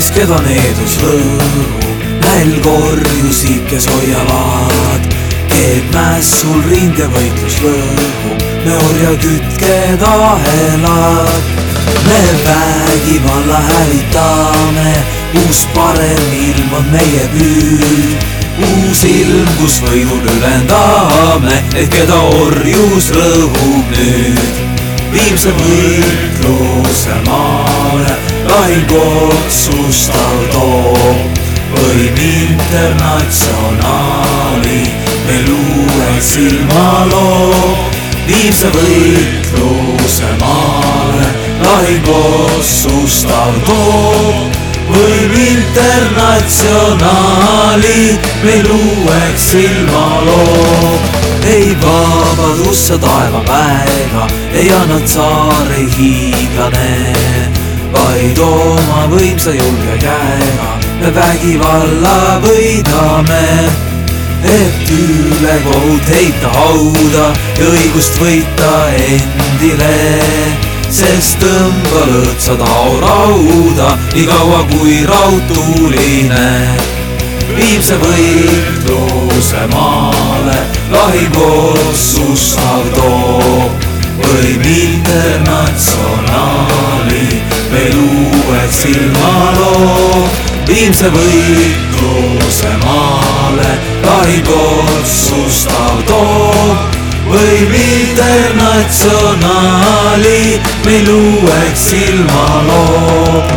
keda needus lõõgu, nälgorjusid, kes hoiavad keeb mässul rindevõitlus lõõgu. Me orjakütked ahelad, me vägivalla hävitame, uus parem ilm on meie püüd. Uus ilm, kus võidu ülendame, et keda orjus lõhub nüüd. Viimse võitluse maale lahing otsustav toob, võim internatsionaali meil uueks silmaloob. Viimse võitluse maale lahing otsustav toob, võim internatsionaali meil uueks silmaloob. Ei vabadusse taevapäega ei anna tsaar, ei hiiglane, vaid oma võimsa julge käega me vägivalla võidame. Et ülekohut heita hauda ja õigust võita endile, sest tõmba lõõtsa tao rauda, nii kaua kui raud tuline. Viimse võitluse maale lahing otsustav toob, võim internatsionaali meil uueks silmaloob. Viimse võitluse maale lahing otsustav toob, võim internatsionaali meil uueks silmaloob.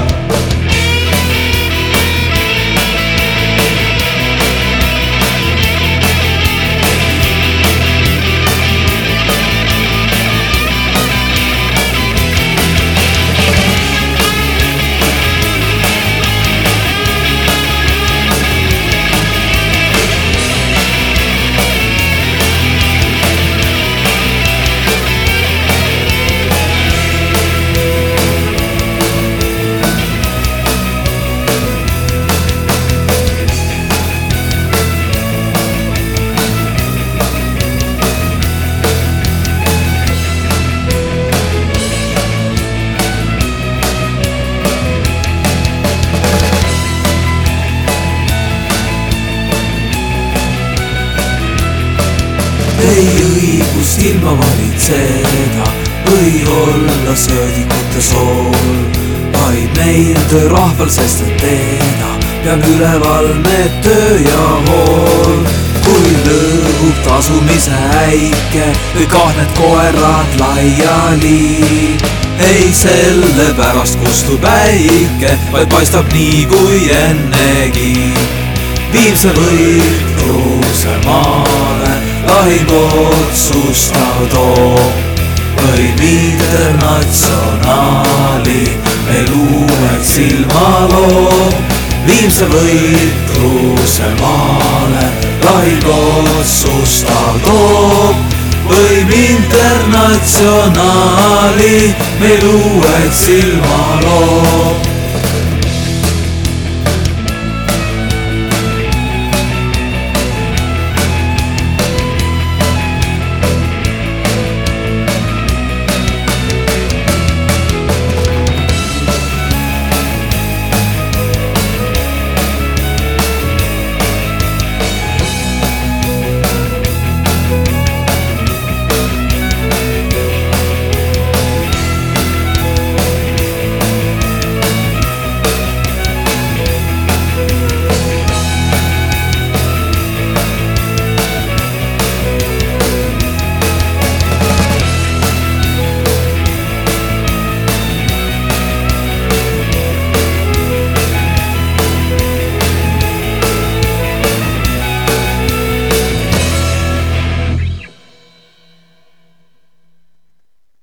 Ei õigust ilma valitseda või olla söödikute sool, vaid meil töörahval, sest et teda peab üleval need töö ja hool. Kui lõhub tasumise äike või kahned koerad laiali, ei sellepärast kustu päike, vaid paistab nii kui ennegi. Viimse võitluse maale lahing otsustav toob, võim internatsionaali meil uueks silmaloob. Viimse võitluse maale lahing otsustav toob, võim internatsionaali meil uueks silmaloob.